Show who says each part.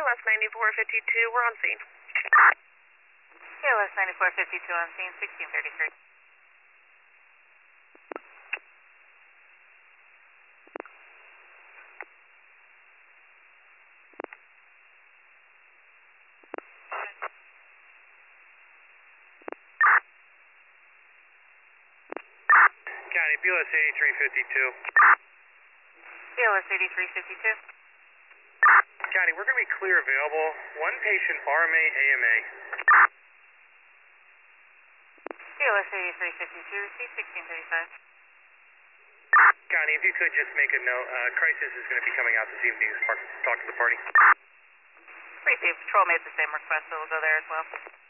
Speaker 1: PLS 9452, we're on scene.
Speaker 2: PLS 9452 on scene, 1633.
Speaker 3: County, PLS 8352.
Speaker 2: PLS 8352.
Speaker 3: County, we're going to be clear available. One patient, RMA, AMA.
Speaker 2: PLS 8352, receive 1635.
Speaker 3: County, if you could just make a note, crisis is going to be coming out this evening to talk to the party.
Speaker 2: Receive. Patrol made the same request, so we'll go there as well.